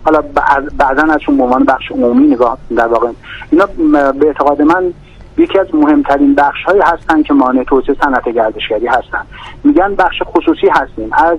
حالا بعداً ازشون به عنوان بخش عمومی نگاه در واقع اینا به اعتقاد من یکی از مهمترین بخش‌هایی هستن که مانع توسعه صنعت گردشگری هستن. میگن بخش خصوصی هستیم، از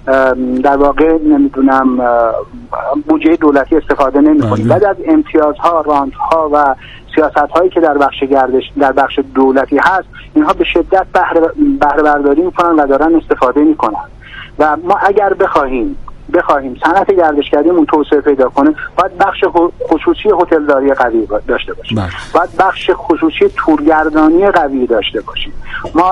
در واقع نمیدونم بودجه دولتی استفاده نمی‌کنیم، بعد از امتیازها، رانت‌ها و سیاست‌هایی که در بخش دولتی هست اینها به شدت بهره برداری می‌کنن و دارن استفاده می‌کنن. و ما اگر بخواهیم صنعت گردشگریمون توسعه پیدا کنه، باید بخش خصوصی هتلداری قوی داشته باشیم، باید بخش خصوصی تورگردانی قوی داشته باشیم. ما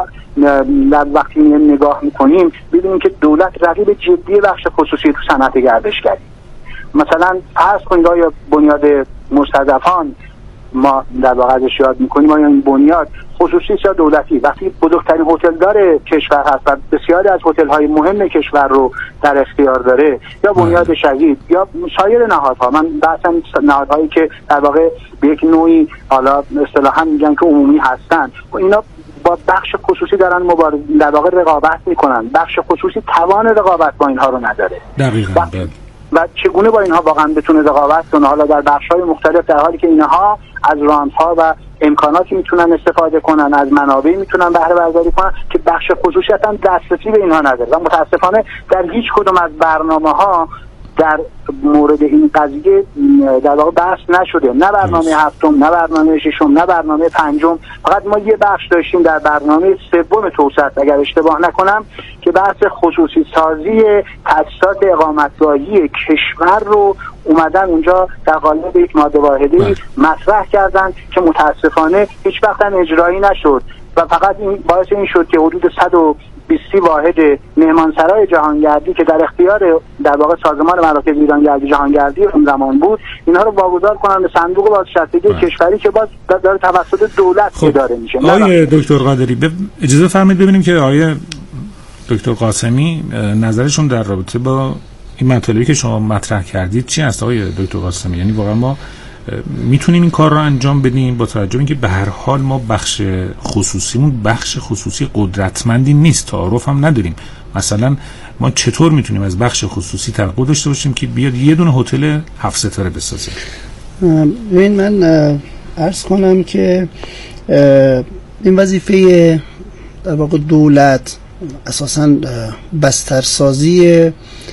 وقتی نگاه میکنیم ببینیم که دولت رقیب جدی بخش خصوصی تو صنعت گردشگری. مثلا فرض کنید آیا بنیاد مستضعفان ما در واقع ازش یاد میکنیم، آیا این بنیاد خصوصی یا دولتی؟ وقتی بزرگترین هتلدار کشور هست و بسیاری از هتل‌های مهم کشور رو در اختیار داره، یا بنیاد شهید یا سایر نهادها، من بحثم نهادهایی که در واقع به یک نوعی حالا اصطلاحاً میگن که عمومی هستن، و اینا با بخش خصوصی دارن در واقع رقابت میکنن. بخش خصوصی توان رقابت با اینها رو نداره. دقیقاً. و چگونه با اینها واقعا بتونه رقابت کنه، حالا در بخش‌های مختلف، در حالی که اینها از رانت‌ها و امکاناتی میتونن استفاده کنن، از منابعی میتونن بهره برداری کنن که بخش خصوصی اصلا دسترسی به اینها نداره. و متاسفانه در هیچ کدوم از برنامه‌ها در مورد این قضیه در واقع بحث نشده، نه برنامه هفتم، نه برنامه ششم، نه برنامه پنجم. فقط ما یه بخش داشتیم در برنامه سوم توسعه اگر اشتباه نکنم که بحث خصوصی سازی تاسیسات اقامتگاهی کشور رو اومدن اونجا در قالب یک ماده واحده مطرح کردن که متاسفانه هیچ وقت اجرایی نشد و فقط این باعث این شد که حدود 120 واحد مهمانسرای جهانگردی که در اختیار در واقع سازمان مراکز ایرانگردی جهانگردی اون زمان بود، اینها رو واگذار کنن به صندوق بازنشستگی کشوری که باز داره توسط دولت اداره میشه. آقای دکتر قادری اجازه فرمایید ببینیم که آقای دکتر قاسمی نظرشون در رابطه با این مطالبی که شما مطرح کردید چی است آقای دکتر قاسمی؟ یعنی واقعا ما میتونیم این کار رو انجام بدیم با توجه به اینکه به هر حال ما بخش خصوصیمون بخش خصوصی قدرتمندی نیست، تعارف هم نداریم. مثلا ما چطور میتونیم از بخش خصوصی توقع داشته باشیم که بیاد یه دونه هتل 7 ستاره بسازه؟ ببین من عرض کنم که این وظیفه در واقع دولت اساساً بسترسازی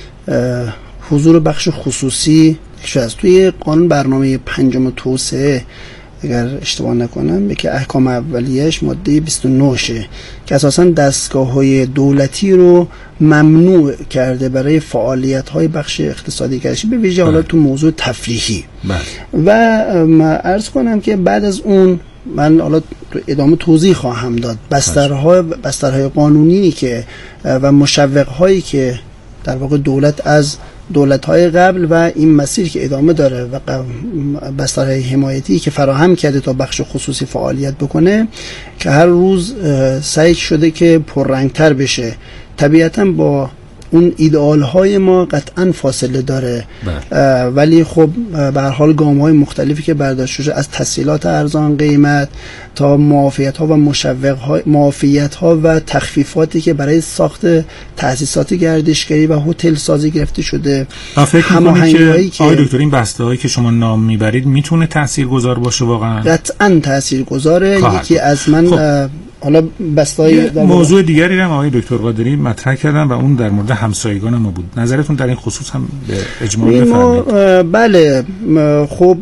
حضور بخش خصوصی از توی قانون برنامه پنجم توسعه اگر اشتباه نکنم که احکام اولیه‌اش ماده 29 شه که اساساً دستگاه‌های دولتی رو ممنوع کرده برای فعالیت‌های بخش اقتصادی گردشی، به ویژه حالا تو موضوع تفریحی. و عرض کنم که بعد از اون من حالا ادامه توضیح خواهم داد بسترهای قانونی که و مشوق‌هایی که در واقع دولت از دولت‌های قبل و این مسیر که ادامه داره و بسترهای حمایتی که فراهم کرده تا بخش خصوصی فعالیت بکنه که هر روز سعی شده که پررنگتر بشه. طبیعتاً با اون ایدئال های ما قطعاً فاصله داره، ولی خب به هر حال گام های مختلفی که برداشته شده از تسهیلات ارزان قیمت تا معافیت ها و معافیت ها و تخفیفاتی که برای ساخت تأسیسات گردشگری و هتل سازی گرفته شده. فکر می‌کنید که آقای دکتر این بسته هایی که شما نام میبرید میتونه تاثیرگذار باشه؟ واقعا قطعاً تاثیرگذاره. یکی از من حالا بستای موضوع دیگری هم آقای دکتر قادری مطرح کردن و اون در مورد همسایگان ما بود. نظرتون در این خصوص هم به اجمال بفرمایید. بله خب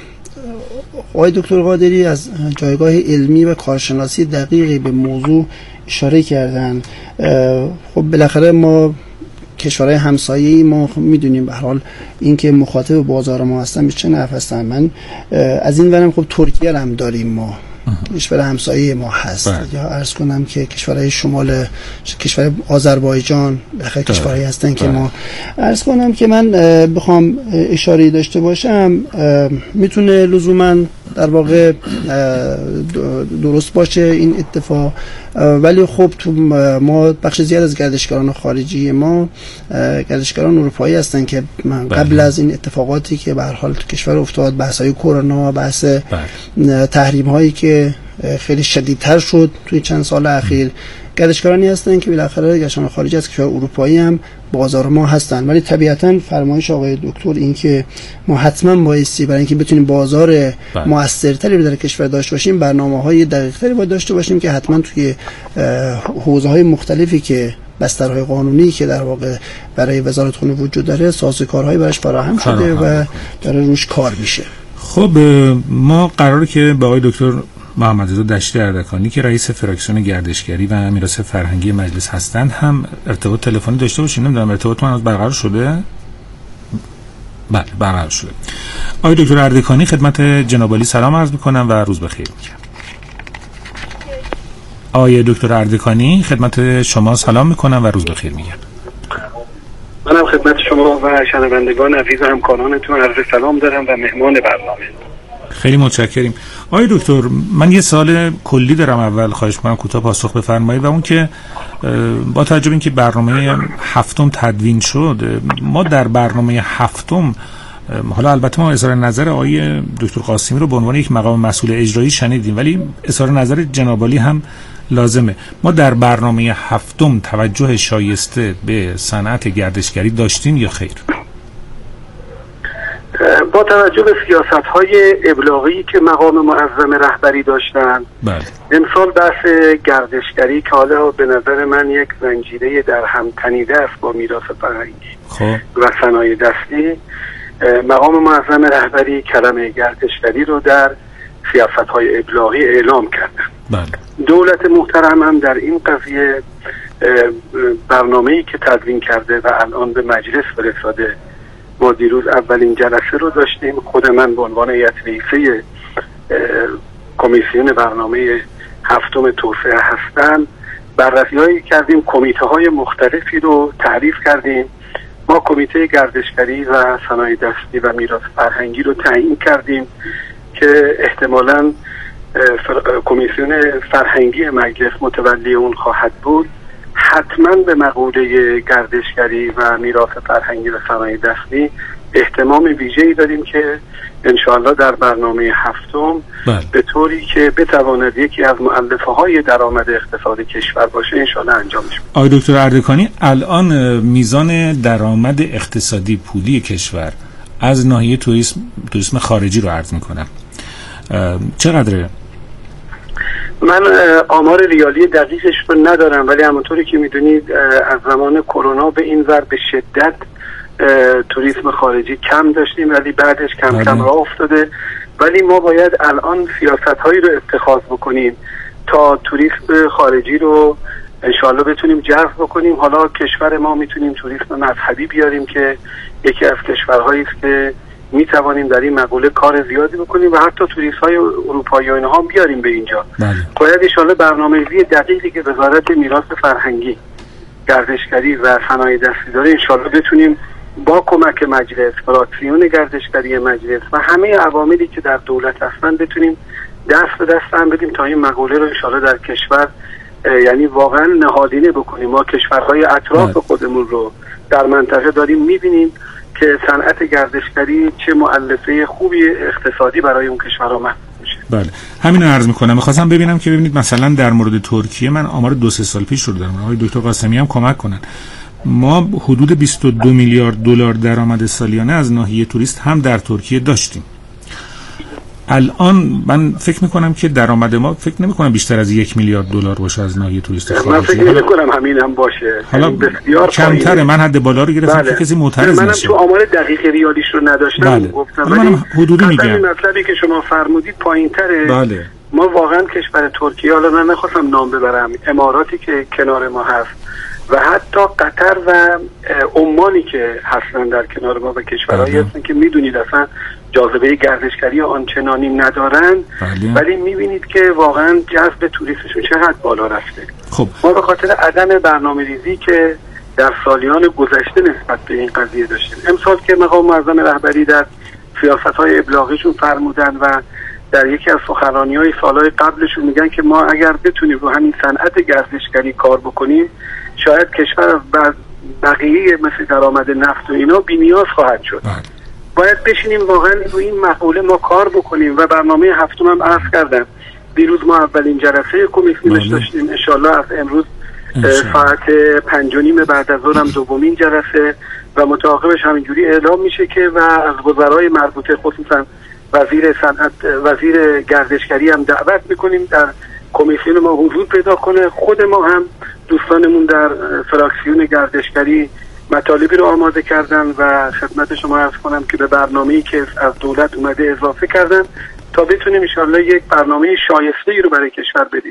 آقای دکتر قادری از جایگاه علمی و کارشناسی دقیقی به موضوع اشاره کردن. خب بالاخره ما کشورهای همسایه‌ای ما میدونیم به هر حال اینکه مخاطب بازار ما هستن چه نفع هستن. من از این ورم خب ترکیه هم داریم، ما کشور همسایه ما هست یا عرض کنم که کشورهای شمال کشور آذربایجان بخیر کشورهایی هستن که ما عرض کنم که من بخوام اشاره داشته باشم میتونه لزوما در واقع درست باشه این اتفاق، ولی خب تو ما بخش زیاد از گردشگران خارجی ما گردشگران اروپایی هستن که قبل از این اتفاقاتی که به هر حال تو کشور افتاد، بحث‌های کرونا، بحث تحریم‌هایی که خیلی شدیدتر شد توی چند سال اخیر، گردشگرانی هستن که بالاخره گردشگران خارجی از کشور اروپایی هم بازار ما هستن، ولی طبیعتاً فرمایش آقای دکتر این که ما حتما بایستی برای اینکه بتونیم بازار موثرتری رو در کشور داشته باشیم برنامه‌های دقیق‌تری باید داشته باشیم که حتما توی حوزه‌های مختلفی که بسترهای قانونی که در واقع برای وزارت خونه وجود داره سازوکارهایی براش فراهم شده و داره روش کار میشه. خب ما قراره که با آقای دکتر محمدرضا دشتی اردکانی که رئیس فراکسیون گردشگری و میراث فرهنگی مجلس هستند هم ارتباط تلفنی داشته باشیم. نمیدونم ارتباط من برقرار شده؟ بله برقرار شده. آقای دکتر اردکانی خدمت جناب عالی سلام عرض میکنم و روز بخیر میگم. آقای دکتر اردکانی خدمت شما سلام میکنم و روز بخیر میگم. منم خدمت شما و شنوندگان عزیز و همکارانتون عرض سلام دارم و مهمان برنامه. خیلی متشکریم. آقای دکتر من یه سوال کلی دارم، اول خواهش می‌کنم کوتاه پاسخ بفرمایید و اون که با توجه به اینکه برنامه هفتم تدوین شد، ما در برنامه هفتم حالا البته ما اظهار نظر آقای دکتر قاسمی رو به عنوان یک مقام مسئول اجرایی شنیدیم، ولی اظهار نظر جناب عالی هم لازمه. ما در برنامه هفتم توجه شایسته به صنعت گردشگری داشتیم یا خیر؟ با توجه به سیاست‌های ابلاغی که مقام معظم رهبری داشتن، امسال بحث گردشگری که حالا به نظر من یک زنجیره در هم تنیده است با میراث فرهنگی و صنایع دستی، مقام معظم رهبری کلمه گردشگری رو در سیاست‌های ابلاغی اعلام کردن. دولت محترم هم در این قضیه برنامه‌ای که تدوین کرده و الان به مجلس فرستاده، ما دیروز اولین جلسه رو داشتیم. خود من به عنوان هیئت رئیسه کمیسیون برنامه هفتم توسعه هستم، بررسی‌هایی کردیم، کمیته‌های مختلفی رو تعریف کردیم. ما کمیته گردشگری و صنایع دستی و میراث فرهنگی رو تعیین کردیم که احتمالاً کمیسیون فرهنگی مجلس متولی اون خواهد بود. حتما به مقوله گردشگری و میراث فرهنگی و صنایع دستی اهتمام ویژه‌ای داریم که انشاءالله در برنامه هفتم به طوری که بتواند یکی از مؤلفه‌های درآمد اقتصاد کشور باشه انشاءالله انجام بشه. آقای دکتر اردکانی الان میزان درآمد اقتصادی پولی کشور از ناحیه توریسم خارجی رو عرض می‌کنم چقدره؟ من آمار ریالی دقیقش رو ندارم، ولی همونطوری که میدونید از زمان کرونا به این ور به شدت توریسم خارجی کم داشتیم، ولی بعدش کم کم راه افتاده. ولی ما باید الان سیاست‌هایی رو اتخاذ بکنیم تا توریسم خارجی رو انشاءالله بتونیم جذب بکنیم. حالا کشور ما میتونیم توریسم مذهبی بیاریم که یکی از کشورهایی است که میتوانیم در این مقوله کار زیادی بکنیم و حتی توریست‌های اروپایی و اینها هم بیاریم به اینجا. باید ان شاءالله برنامه‌ریزی دقیقی که وزارت میراث فرهنگی، گردشگری و صنایع دستی داره ان شاءالله بتونیم با کمک مجلس، فراکسیون گردشگری مجلس و همه عواملی که در دولت هستن بتونیم دست به دست هم بدیم تا این مقوله رو ان شاءالله در کشور یعنی واقعا نهادینه بکنیم. ما کشورهای اطراف خودمون رو در منطقه داریم می‌بینیم که صنعت گردشگری چه مؤلفه خوبی اقتصادی برای اون کشورها محسوب میشه. بله همین رو عرض می‌کنم. می‌خواستم ببینم که ببینید مثلا در مورد ترکیه من آمار 2-3 سال پیش رو دارم، آقای دکتر قاسمی هم کمک کنن. ما حدود 22 میلیارد دلار درآمد سالیانه از ناحیه توریست هم در ترکیه داشتیم. الان من فکر میکنم که درآمد ما فکر نمیکنم بیشتر از 1 میلیارد دلار باشه از ناحیه توریست خارجی. من فکر نمیکنم همین هم باشه. حالا بسیار کمتره. من حد بالا رو گرفتم که کسی معترض نشه. منم تو آمار دقیق ریالیش رو نداشتم گفتم، ولی حدودی میگم. این مطلبی که شما فرمودید پایین‌تره. ما واقعا کشور ترکیه، حالا من نخواستم نام ببرم، اماراتی که کنار ما هست و حتی قطر و عمانی که هستن در کنار ما و کشورهایی هستن که میدونید اصلا جاذبه گردشگری آنچنانی ندارن، ولی میبینید که واقعا جذب توریستشون چقدر بالا رفته. خب ما به خاطر عدم برنامه‌ریزی که در سالیان گذشته نسبت به این قضیه داشتیم، امسال که مقام معظم رهبری در سیاست‌های ابلاغیشون فرمودن و در یکی از سخنرانی‌های سال‌های قبلشون میگن که ما اگر بتونیم رو همین صنعت گردشگری کار بکنیم شاید کشور از بقیه مثل درآمد نفت و اینا بی‌نیاز خواهد شد. باید بشینیم واقعا رو این مقوله ما کار بکنیم و برنامه هفتم هم عرض کردم. دیروز ما اولین جلسه کمیسیونش داشتیم، ان شاءالله از امروز ساعت 5:30 بعد از ظهر هم دومین جلسه و متعاقبش همینجوری اعلام میشه که و از وزرای مربوطه خصوصا وزیر صنعت، وزیر گردشگری هم دعوت میکنیم در کمیسیون ما حضور پیدا کنه. خود ما هم دوستانمون در فراکسیون گردشگری مطالبی رو آماده کردن و خدمت شما عرض کنم که به برنامه‌ای که از دولت اومده اضافه کردن تا بتونیم ان شاءالله یک برنامه شایسته‌ای رو برای کشور بدیم.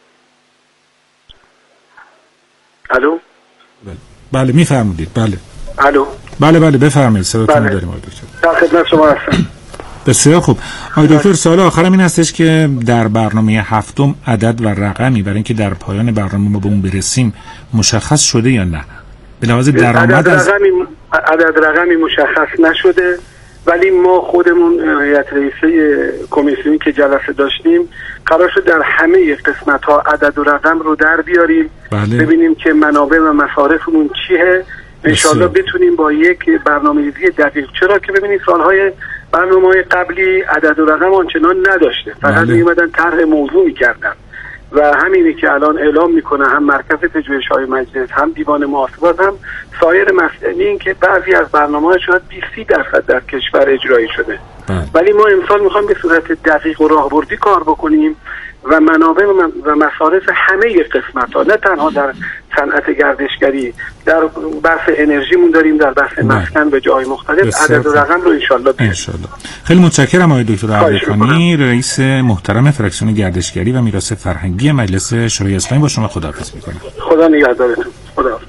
الو؟ بله میفرمایید. بله. الو؟ بله بفرمایید. صداتون داریم آقای دکتر. در خدمت شما هستم. بسیار خوب. آقای دکتر، سوال آخرم این هستش که در برنامه هفتم عدد و رقمی برای اینکه در پایان برنامه ما به اون برسیم مشخص شده یا نه؟ به لحاظ درآمد عدد رقمی مشخص نشده، ولی ما خودمون هیئت رئیسه کمیسیونی که جلسه داشتیم قرار شد در همه قسمت‌ها عدد و رقم رو در بیاریم. بله. ببینیم که منابع و مصارفمون چیه، انشالله بتونیم با یک برنامه‌ریزی دقیق، چرا که ببینید سالهای برنامه‌های قبلی عدد و رقم آنچنان نداشته، فقط می‌اومدن طرح موضوع می‌کردن و همینی که الان اعلام میکنه هم مرکز پژوهش‌های مجلس، هم دیوان محاسبات، هم سایر مسئله، این که بعضی از برنامه‌ها شاید 20-30% در کشور اجرایی شده. ولی ما امسال میخوام به صورت دقیق و راهبردی کار بکنیم و منابع و مصارف همه قسمت‌ها، نه تنها در صنعت گردشگری، در بحث انرژیمون داریم، در بحث مسکن به جای مختلف، عدد و رقم رو انشالله. خیلی متشکرم آقای دکتر اردکانی، رئیس محترم فراکسیون گردشگری و میراث فرهنگی مجلس شورای اسلامی. با شما خداحافظی می‌کنم. خدا نگهدارتون. خدا.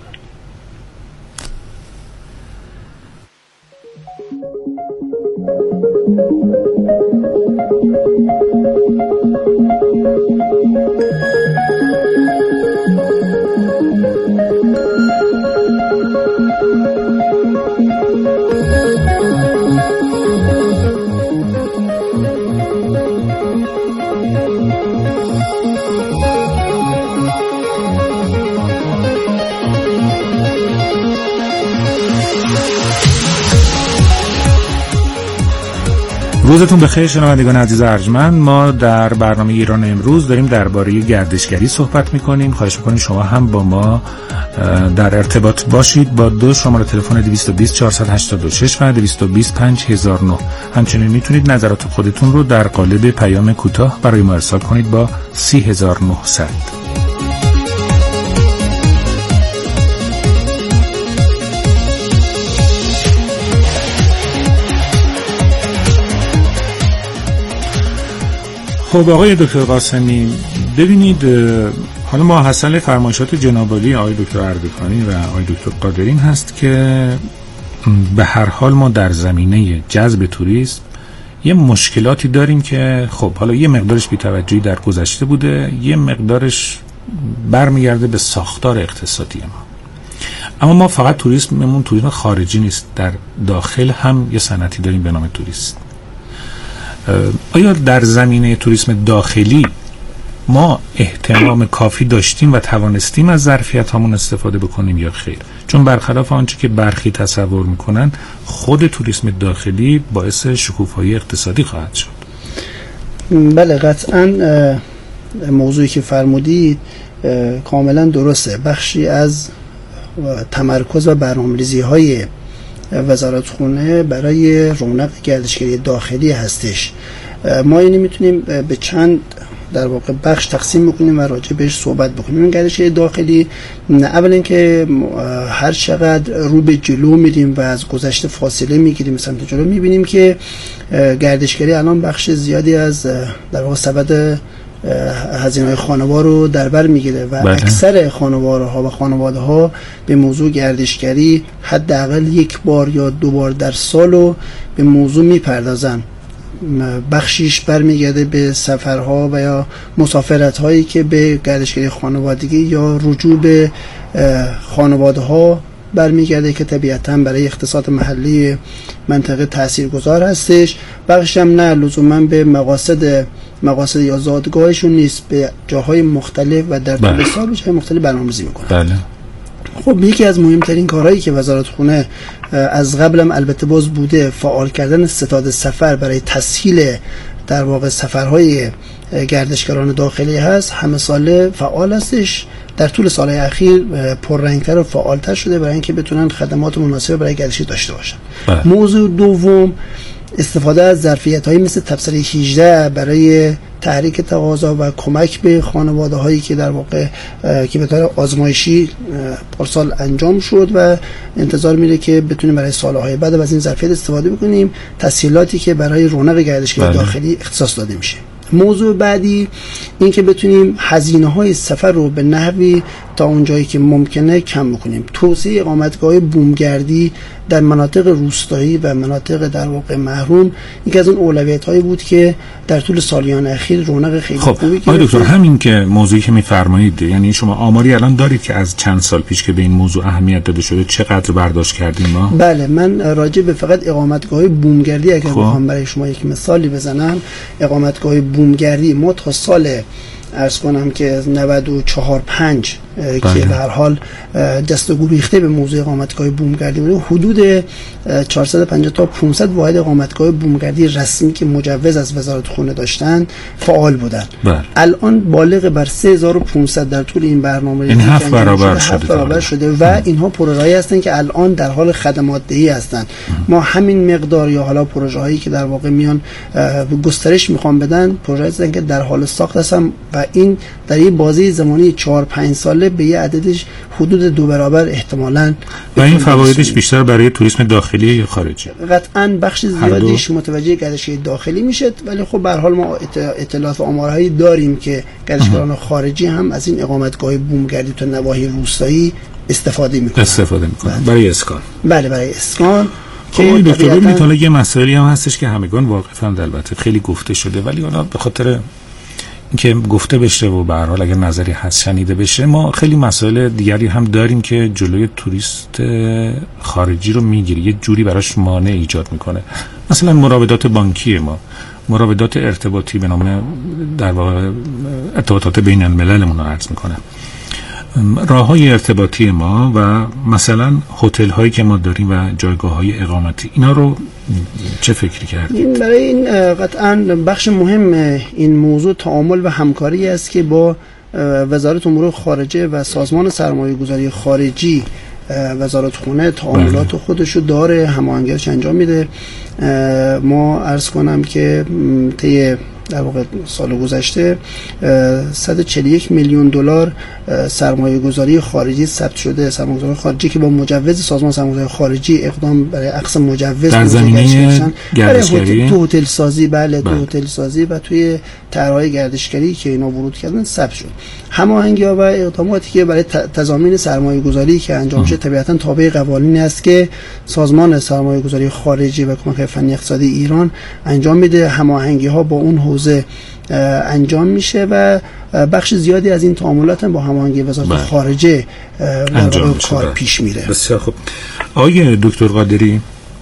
روزتون بخیر شنوندگان عزیز ارجمند. ما در برنامه ایران امروز داریم درباره گردشگری صحبت میکنیم. خواهش میکنیم شما هم با ما در ارتباط باشید با دو شماره تلفن 220 486 و 220 5009. همچنین میتونید نظرات خودتون رو در قالب پیام کوتاه برای ما ارسال کنید با 30900. خب آقای دکتر قاسمی، ببینید حالا ما حاصل فرمایشات جناب عالی آقای دکتر اردکانی و آقای دکتر قادرین هست که به هر حال ما در زمینه جذب توریسم یه مشکلاتی داریم که خب حالا یه مقدارش بی‌توجهی در گذشته بوده، یه مقدارش برمیگرده به ساختار اقتصادی ما. اما ما فقط توریسم خارجی نیست، در داخل هم یه صنعتی داریم به نام توریست. آیا در زمینه توریسم داخلی ما اهتمام کافی داشتیم و توانستیم از ظرفیت همون استفاده بکنیم یا خیر؟ چون برخلاف آنچه که برخی تصور میکنن خود توریسم داخلی باعث شکوفایی اقتصادی خواهد شد. بله قطعا موضوعی که فرمودید کاملا درسته. بخشی از تمرکز و برنامه‌ریزی های وزارتخونه برای رونق گردشگری داخلی هستش. ما اینو میتونیم به چند در واقع بخش تقسیم بکنیم و راجع بهش صحبت بکنیم. این گردشگری داخلی اول اینکه هر چقدر رو به جلو میریم و از گذشته فاصله میگیریم سمت جلو، میبینیم که گردشگری الان بخش زیادی از در واقع سبد هزینه‌های خانوار رو در بر میگیره و بله. اکثر خانوارها و خانواده ها به موضوع گردشگری حداقل یک بار یا دو بار در سال رو به موضوع میپردازن. بخشیش برمیگرده به سفرها و یا مسافرت هایی که به گردشگری خانوادگی یا رجوع به خانواده ها برمیگرده که طبیعتاً برای اقتصاد محلی منطقه تاثیرگذار هستش. بخشش هم نه لزوما به مقاصد یا زادگاهشون نیست، به جاهای مختلف و در طول سال به جاهای مختلف برنامه‌ریزی میکنن. بله. خب یکی از مهمترین کارهایی که وزارتخونه از قبلم البته باز بوده، فعال کردن ستاد سفر برای تسهیل در واقع سفرهای گردشگران داخلی هست. همه ساله فعال هستش در طول سالهای اخیر پررنگتر و فعالتر شده برای اینکه بتونن خدمات مناسب برای گردشگری داشته باشن. موضوع دوم استفاده از ظرفیت‌هایی مثل تبصره 18 برای تحریک تقاضا و کمک به خانواده‌هایی که در واقع که به طور آزمایشی پارسال انجام شد و انتظار میره که بتونیم برای سالهای بعد از این ظرفیت استفاده بکنیم، تسهیلاتی که برای رونق گردشگری داخلی اختصاص داده میشه. موضوع بعدی این که بتونیم هزینه‌های سفر رو به نحوی تا اونجایی که ممکنه کم بکنیم. توسعه اقامتگاه بومگردی در مناطق روستایی و مناطق در واقع محروم یکی از اون اولویت‌هایی بود که در طول سالیان اخیر رونق خیلی خوبی گرفت. دکتر همین که موضوعی که می‌فرمایید، یعنی شما آماری الان دارید که از چند سال پیش که به این موضوع اهمیت داده شده چقدر برداشت کردیم ما؟ بله، من راجع به فقط اقامتگاه بومگردی اگر بخوام برای شما یک مثالی بزنم، اقامتگاه بومگردی ما تا سال عرض کنم که 94-5 که به هر حال دست و گریخته به موضوع اقامتگاه بومگردی بود، حدود 450 تا 500 واحد اقامتگاه بومگردی رسمی که مجوز از وزارت خونه داشتن فعال بودن. الان بالغ بر 3500 در طول این برنامه این 7 برابر شده و اینها پروژه‌ای هستن که الان در حال خدمات دهی هستن. ما همین مقدار یا حالا پروژه هایی که در واقع میان گسترش میخوان بدن، پروژه‌ای هستن که در حال ساخت هستن و این در این بازه زمانی 4-5 ساله به یه عددش حدود 2 برابر احتمالاً. و این فوایدش بیشتر برای توریسم داخلی یا خارجی؟ قطعاً بخش زیادیش متوجه گردشگری داخلی میشه، ولی خب به هر حال ما اطلاعات و آمارهایی داریم که گردشگران خارجی هم از این اقامتگاه بومگردی تو نواحی روستایی استفاده میکنن. برای اسکان. بله، برای اسکان. که دکتر ببینید حالا یه مسئله هم هستش که همگان واقفاً البته خیلی گفته شده، ولی حالا به خاطر که گفته بشه و به هر حال اگر نظری هست شنیده بشه، ما خیلی مسائل دیگری هم داریم که جلوی توریست خارجی رو میگیره، یه جوری براش مانع ایجاد میکنه. مثلا مراودات بانکی ما، مراودات ارتباطی به نام در واقع ارتباطات بین المللمون رو عرض میکنه، راههای ارتباطی ما و مثلا هتل هایی که ما داریم و جایگاه های اقامتی، اینا رو چه فکری کردید؟ برای این قطعا بخش مهم این موضوع تعامل و همکاری است که با وزارت امور خارجه و سازمان سرمایه‌گذاری خارجی وزارت خونه تعاملات خودشو داره، هماهنگیش انجام میده. ما عرض کنم که طی در واقع سال گذشته 141 میلیون دلار سرمایه گذاری خارجی ثبت شده، سرمایه گذاری خارجی که با مجوز سازمان سرمایه خارجی اقدام برای اخذ مجوز در زمینه گردشگری تو هتل سازی، بله تو هتل سازی و توی طرح‌های گردشگری که اینا ورود کردن ثبت شد. هماهنگی‌ها و اقداماتی که برای تضامین سرمایه گذاری که انجام شده طبیعتاً تابع قوانینی است که سازمان سرمایه گذاری خارجی و کمک فنی اقتصادی ایران انجام میده. هماهنگی‌ها با اون حوزه انجام میشه و بخش زیادی از این تعاملات با هماهنگی وزارت خارجه انجام کار پیش میره. بسیار خوب. آقای دکتر قادری،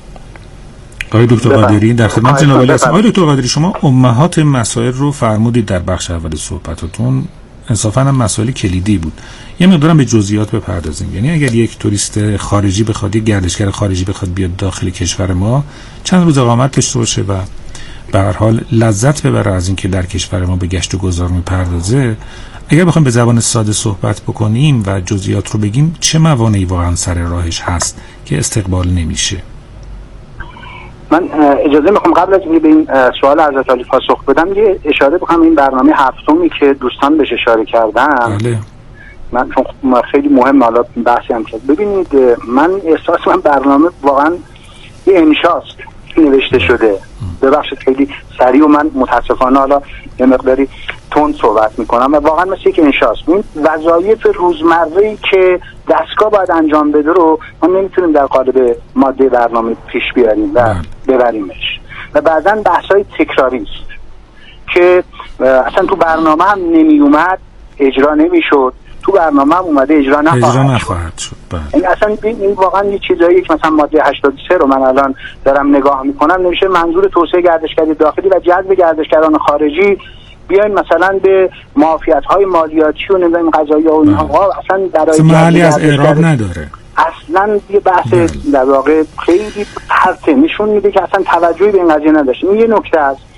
در خدمت جناب عالی هستم. آقای دکتر قادری، شما امهات مسائل رو فرمودید در بخش اول صحبتاتون، انصافاً هم مسائل کلیدی بود. یه مقدارم به جزئیات بپردازیم. یعنی اگر یک توریست خارجی بخواد، یک گردشگر خارجی بخواد بیاد داخل کشور ما، چند روز اقامت داشته باشه و به هر حال لذت ببره از اینکه در کشور ما به گشت و گذار میپردازه، اگر بخوایم به زبان ساده صحبت بکنیم و جزئیات رو بگیم، چه موانعی واقعا سر راهش هست که استقبال نمیشه؟ من اجازه میخوام قبل از اینکه به این سوال حضرت عالی پاسخ بدم یه اشاره بکنم. این برنامه هفتمی که دوستان بهش اشاره کردن، بله. من چون خیلی مهمه حالا بحثی هم کرد. ببینید من احساس من برنامه واقعا یه انشاست نوشته شده. ببخشید خیلی سریع و من متاسفانه حالا یه مقداری تند صحبت میکنم و واقعا مثل یک انشاست. این وظایف روزمره‌ای که دستگاه باید انجام بده رو ما نمیتونیم در قالب ماده برنامه پیش بیاریم و ببریمش و بعداً بحث‌های تکراری است که اصلا تو برنامه هم نمی اومد، اجرا نمیشد، تو برنامه هم اومده اجرا نخواهد شد. این اصلا این واقعا یه چیزایی که مثلا ماده 83 رو من الان دارم نگاه میکنم، نمیشه منظور توسعه گردشگری داخلی و جذب گردشگران خارجی بیاین مثلا به معافیت‌های مالیاتی و نظام قضایی و اینها اصلا برای محلی از اعراب نداره. اصلا یه بحث در واقع خیلی پرته، نشون میده که اصلا توجهی به این قضیه نداشت. این یه نکته است.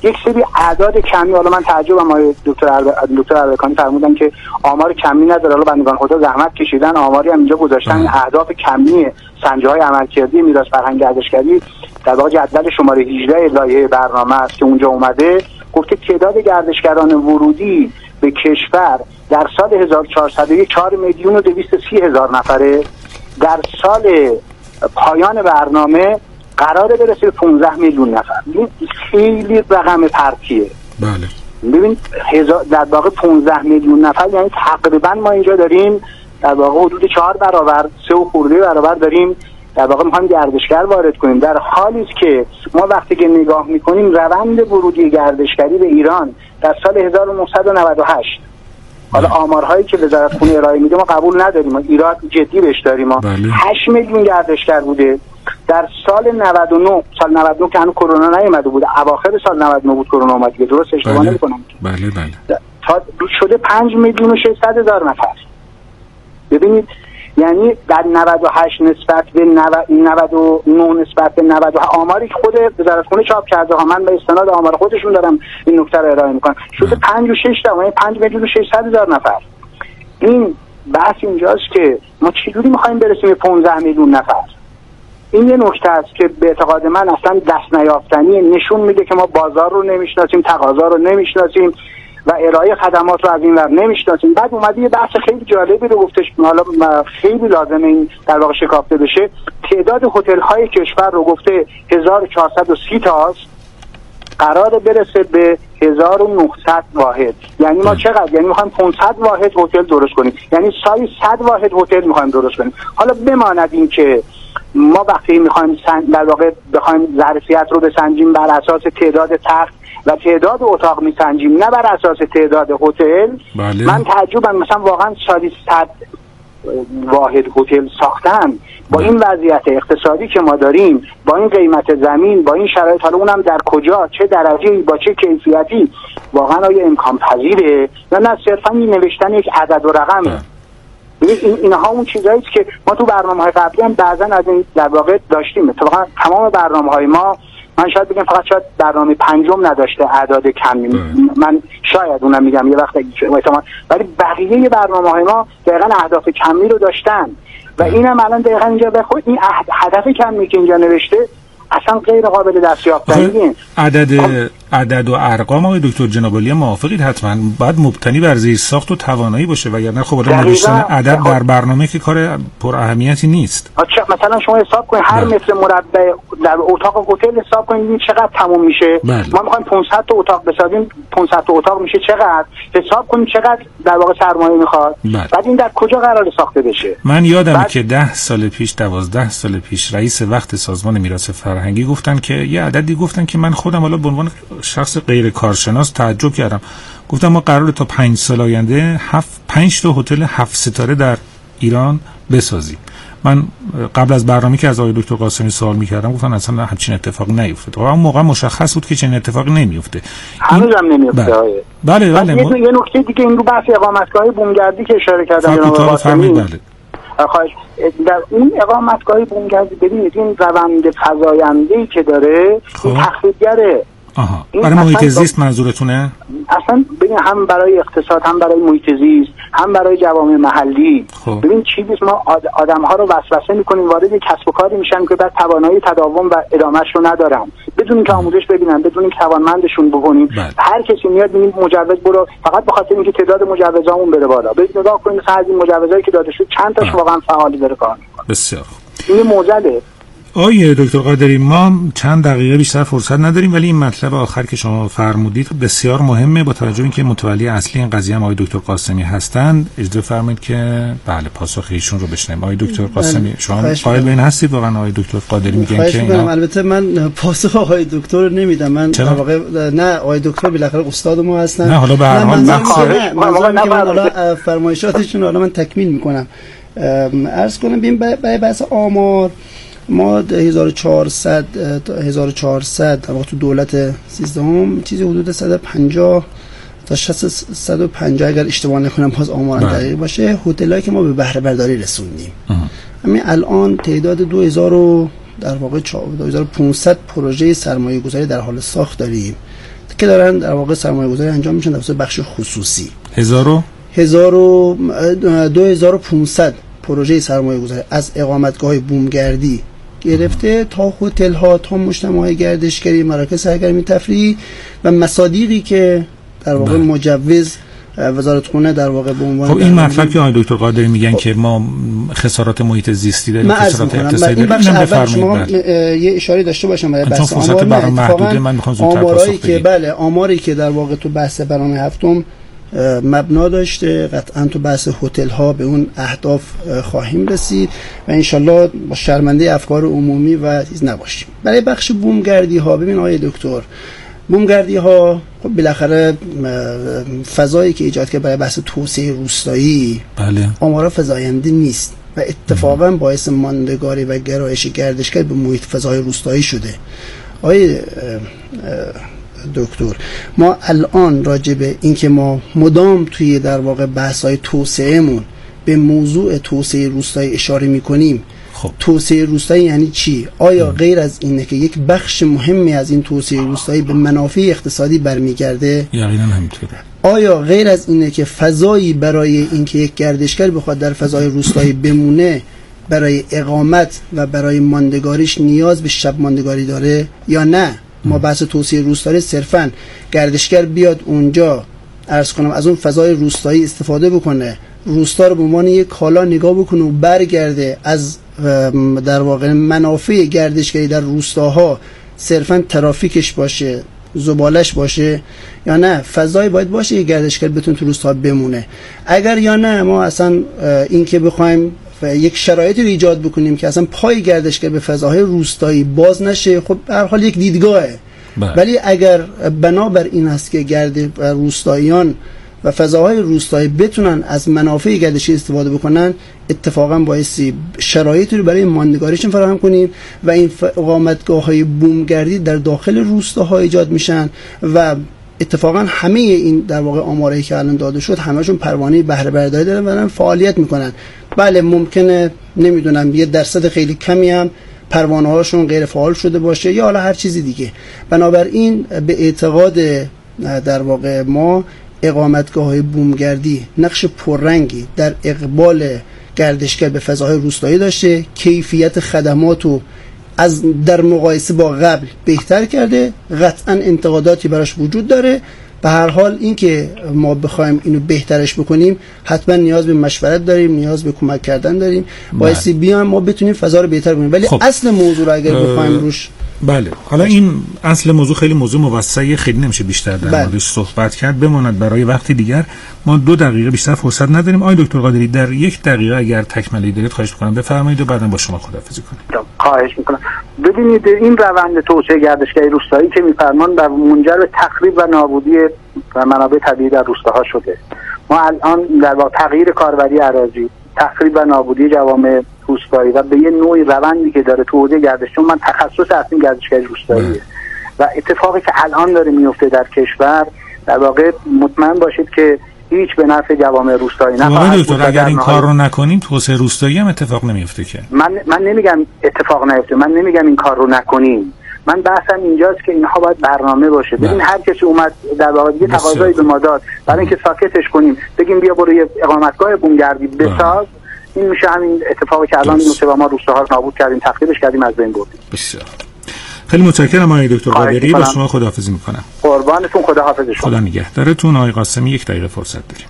یک سری اعداد کمی، حالا من تعجبم آقای دکتر اردکانی فرمودن که آمار کمی نداره، حالا بندگان خدا زحمت کشیدن آماری هم اینجا گذاشتن، اهداف کمی سنجه‌های عملکردی میراث فرهنگ گردشگری در واقع جدول شماره 18 لایحه برنامه است که اونجا اومده، گفته تعداد گردشگران ورودی به کشور در سال 1401 4,230,000 نفره، در سال پایان برنامه قراره برسه به 15 میلیون نفر. این خیلی رقم پرتیه. بله. ببین در واقع 15 میلیون نفر یعنی تقریبا ما اینجا داریم در واقع حدود 4 برابر 3 و خورده برابر داریم در واقع میخوایم گردشگر وارد کنیم، در حالی است که ما وقتی که نگاه میکنیم روند ورودی گردشگری به ایران در سال 1998 حالا آمارهایی که وزارت خونه ارائه میده ما قبول نداریم، ما ایراد جدی بهش داریم، ما 8 میلیون گردشگر بوده. در سال 99 که هنوز کرونا نیومده بود، اواخر سال 99 بود کرونا اومد دیگه، درست اشتباه نمی‌کنم؟ بله. تا شده 5,600,000 نفر. ببینید یعنی در 98 نسبت به 99 نسبت به 90 آماری که خود وزارت خونه چاپ کرده ها، من به استناد آمار خودشون دارم این نکته رو ارائه میکنم، شده 5,600,000 یعنی 5,600,000 نفر. این بحث اینجاست که ما چجوری میخوایم برسیم به 15 میلیون نفر. این یه نکته است که به اعتقاد من اصلا دست نیافتنی، نشون میده که ما بازار رو نمیشناسیم، تقاضا رو نمیشناسیم و ارائه خدمات رو از این ور نمیشناسیم. بعد اومده یه بحث خیلی جالبی رو گفتش، حالا خیلی لازمه این در واقع شکافته بشه. تعداد هتل های کشور رو گفته 1430 تاست، قرار برسه به 1900 واحد. یعنی ما چقدر؟ یعنی میخوایم 500 واحد هتل درست کنیم، یعنی سال 100 واحد هتل میخوایم درست کنیم. حالا بماند این که ما وقتی میخوایم در واقع بخوایم ظرفیت رو بسنجیم بر اساس تعداد تخت و تعداد اتاق میسنجیم، نه بر اساس تعداد هتل. بله. من تعجبم مثلا واقعا سالی 100 واحد هتل ساختن با این وضعیت اقتصادی که ما داریم، با این قیمت زمین، با این شرایط، حالا اونم در کجا، چه درجه‌ای، با چه کیفیتی، واقعا آیا امکان پذیره یا نه صرفا این نوشتن یک عدد و رقمه؟ اینها اون چیزایی است که ما تو برنامه‌های قبلی هم بعضا از این در واقع داشتیم. اتفاقا تمام برنامه‌های ما، من شاید بگم فقط شاید برنامه پنجم نداشته اعداد کمی، من شاید اونم میگم یه وقت ولی بقیه برنامه‌های ما دقیقاً اهداف کمی رو داشتن و اینم الان دقیقاً اینجا به خود این هدف کمی که اینجا نوشته اصلا غیر قابل دستیافتنیه. عدد و ارقام آقای دکتر جنابعالی موافقید حتما باید مبتنی بر زیرساخت و توانایی باشه، وگرنه خب آدم نوشتن عدد در برنامه که کار پر اهمیتی نیست. مثلا شما حساب کنید هر متر مربع در اتاق هتل حساب کنید چقدر تموم میشه. ما میخوایم 500 تا اتاق بسازیم، 500 تا اتاق میشه چقدر، حساب کنید چقدر در واقع سرمایه میخواد. بعد این در کجا قرار ساخته بشه؟ من یادمه که 10 سال پیش 12 سال پیش رئیس وقت سازمان میراث فرهنگی گفتن که یه عددی گفتن که من خودم حالا به عنوان شخص غیر کارشناس تعجب کردم. گفتم ما قراره تا 5 سال آینده 5 تا هتل 7 ستاره در ایران بسازیم. من قبل از برنامه که از آقای دکتر قاسمی سوال می‌کردم گفتن اصلا همچین اتفاقی نیفتاد. اون موقع مشخص بود که چنین اتفاقی نمیفته. هنوزم نمیفته. بله. یه نکته دیگه این رو بحث اقامتگاه بومگردی که اشاره کردم جناب قاسمی. بله. خواهش در این اقامتگاه بومگردی ببینید این روند فزاینده‌ای که داره این تخریبگره. برای محیط زیست منظورتونه؟ اصلا ببین هم برای اقتصاد، هم برای محیط زیست، هم برای جوامع محلی. ببین چیزی ما آدم‌ها رو وسوسه می‌کنیم وارد کسب و کاری میشن که بعد توانایی تداوم و ادامهش رو ندارن، بدون اینکه آموزش ببینن، بدون اینکه توانمندشون بکنیم. هر کسی میاد میگه مجوز برو، فقط به خاطر اینکه تعداد مجوزامون بره بالا. برید نگاه کنید مثلا از این مجوزایی که داده شد چند تاش واقعا فعالی داره کار می‌کنه. بسیار این موزله. آقای دکتر قادری ما چند دقیقه بیشتر فرصت نداریم، ولی این مطلب آخر که شما فرمودید بسیار مهمه. با توجه به اینکه متولی اصلی این قضیه هم آقای دکتر قاسمی هستند، اجازه فرمایید که بله پاسخ ایشون رو بشنویم. آقای دکتر قاسمی شما قائل به این هستید واقعا آقای دکتر قادری میگن که البته من پاسخ آقای دکتر رو نمیدم، من در واقع نه آقای دکتر بالاخره استاد ما هستن. نه حالا به هر حال من حالا فرمایشاتشون رو من تکمیل میکنم. عرض کنم ببین برای بحث آمار ما 1400 در واقع تو دولت 13 چیزی حدود 150 تا 150 اگر اشتباه نکنم باز آمار دقیق باشه هتلایی که ما به بهره برداری رسوندیم. همین الان تعداد 2000 در واقع 2500 پروژه سرمایه گذاری در حال ساخت داریم که دارن در واقع سرمایه‌گذاری انجام میشن توسط بخش خصوصی. 2500 پروژه سرمایه‌گذاری از اقامتگاه بومگردی گرفته تا هتل‌ها، تا مجتمع‌های گردشگری، مراکز سرگرمی تفریحی و مصادیقی که در واقع مجوز وزارت خونه در واقع به عنوان خب این مطلب که آقای دکتر قادری میگن که ما خسارات محیط زیستی داریم، خسارات اقتصادی داریم، اینم بفرمایید. یه اشاره داشته باشم برای بحث آمار محدوده. من میخوام زودتر آماری که بله آماری که در واقع تو بحث برنامه هفتم مبنا داشته، قطعا تو بحث هتل ها به اون اهداف خواهیم رسید و انشالله با شرمنده افکار عمومی و چیز نباشیم. برای بخش بومگردی ها، ببین آقای دکتر، بومگردی ها خب بالاخره فضایی که ایجاد کرد برای بحث توسعه روستایی، بله، آمارا فزاینده نیست و اتفاقا باعث ماندگاری و گرایش گردشگر به محیط فضای روستایی شده. آقای دکتر، ما الان راجع به این که ما مدام توی در واقع بحث‌های توسعه‌مون به موضوع توسعه روستایی اشاره می‌کنیم. خب توسعه روستایی یعنی چی؟ آیا غیر از اینه که یک بخش مهمی از این توسعه روستایی به منافع اقتصادی برمیگرده؟ یقینا همینطوره. آیا غیر از اینه که فضایی برای اینکه یک گردشگر بخواد در فضای روستایی بمونه برای اقامت و برای ماندگاریش نیاز به شب ماندگاری داره یا نه؟ ما بحث توسعه روستایی صرفاً گردشگر بیاد اونجا عرض کنم از اون فضای روستایی استفاده بکنه، روستا رو به عنوان یک کالا نگاه بکنه و برگرده، از در واقع منافع گردشگری در روستاها صرفاً ترافیکش باشه، زبالش باشه، یا نه فضایی باید باشه که گردشگر بتونه تو روستا بمونه؟ اگر یا نه ما اصلا این که بخوایم یک شرایطی رو ایجاد بکنیم که اصلا پای گردشگر به فضاهای روستایی باز نشه، خب به هر حال یک دیدگاهه. ولی اگر بنابر این است که روستاییان و فضاهای روستایی بتونن از منافع گردشی استفاده بکنن، اتفاقا باعثی شرایطی رو برای ماندگاریشون فراهم کنیم و این اقامتگاه‌های بومگردی در داخل روستاها ایجاد میشن و اتفاقا همه این در واقع آمارایی که الان داده شد همه‌شون پروانه بهره برداری دارن و دارن فعالیت میکنن. بله ممکنه نمیدونم یه درصد خیلی کمی هم پروانه هاشون غیر فعال شده باشه یا حالا هر چیزی دیگه. بنابراین به اعتقاد در واقع ما اقامتگاه‌های بومگردی نقش پررنگی در اقبال گردشگر به فضاهای روستایی داشته، کیفیت خدماتو از در مقایسه با قبل بهتر کرده، قطعا انتقاداتی براش وجود داره. به هر حال این که ما بخوایم اینو بهترش بکنیم حتما نیاز به مشورت داریم، نیاز به کمک کردن داریم، باعث بیان ما بتونیم فضا رو بهتر کنیم. ولی خب اصل موضوع رو اگر بخوایم روش بله، حالا این اصل موضوع خیلی موضوع موسعی، خیلی نمیشه بیشتر در موردش صحبت کرد، بماند برای وقتی دیگر. ما 2 دقیقه بیشتر فرصت نداریم. آقای دکتر قادری در 1 دقیقه اگر تکملی دارید خواهش می‌کنم بفرمایید و بعداً با شما خداحافظی کنیم. خواهش می‌کنم. ببینید این روند توسعه گردشگری روستایی که می‌فرمان در منجر به تخریب و نابودی و منابع طبیعی در روستاها شده. ما الان در واقع تغییر کاربری اراضی، تخریب و نابودی جوامع روستایی و به یه نوعی روندی که داره تو حوزه گردش، چون من تخصص اصلی گردشگری روستاییه و اتفاقی که الان داره میفته در کشور، در واقع مطمئن باشید که هیچ به نفع جوامع روستایی نخواهد بود. اگر این کار رو نکنیم توسعه روستایی هم اتفاق نمیفته که. من نمیگم اتفاق نیفته، من نمیگم این کار رو نکنیم، من بحثم اینجاست که اینها باید برنامه باشه. ببین هر کسی اومد در واقع یه تقاضایی به ما داد برای اینکه ساکتش کنیم، بگیم بیا برو یه اقامتگاه بومگردی بساز، این میشه همین اتفاقی که الان میفته و ما روستاها رو نابود کردیم، تخریبش کردیم، از بین بردیم. بسیار خیلی متشکرم آقای دکتر قادری، با شما خداحافظی میکنم. قربانتون، خداحافظ شما. خدا نگهدارتون. آقای قاسمی 1 دقیقه فرصت داریم.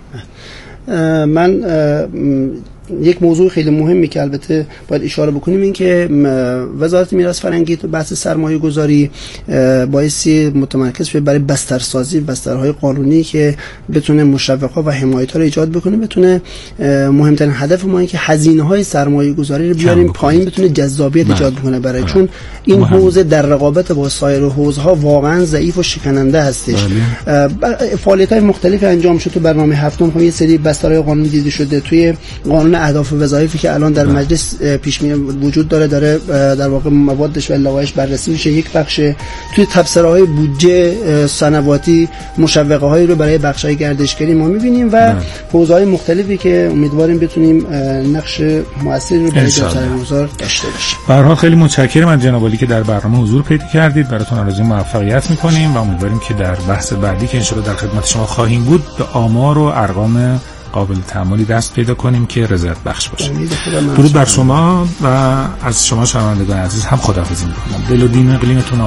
من یک موضوع خیلی مهمی که البته باید اشاره بکنیم این که وزارت میراث فرهنگی تو بحث سرمایه گذاری باعثی متمرکز شده برای بسترسازی، بسترهای قانونی که بتونه مشوق‌ها و حمایت‌ها رو ایجاد بکنه، بتونه مهمترین هدف ما این که هزینه‌های سرمایه گذاری رو بیاریم پایین، بتونه جذابیت ایجاد بکنه برای چون این حوزه در رقابت با سایر حوزه‌ها واقعا ضعیف و شکننده هستش. فعالیت‌های مختلفی انجام شده. تو برنامه هفتم هم یه سری بسترهای قانونی دیده شده، توی قانون اهداف و وظایفی که الان در مجلس پیش می وجود داره در واقع موادش و لوایحش بررسی میشه. یک بخش توی تبصره‌های بودجه سنواتی مشوقه‌هایی رو برای بخش‌های گردشگری ما می‌بینیم و حوزه‌های مختلفی که امیدواریم بتونیم نقش مؤثری رو برای سرمایه‌گذار داشته باشیم. به هر حال خیلی متشکرم از جناب عالی که در برنامه حضور پیدا کردید. براتون آرزوی موفقیت می‌کنیم و امیدواریم که در بحث بعدی که ان شاءالله در خدمت شما خواهیم بود به آمار و ارقام قابل تأملی دست پیدا کنیم که رضایت بخش باشه. درود بر شما و از شما شنوندگان عزیز هم خداحافظی می‌کنم. دل و دین اقلیمتون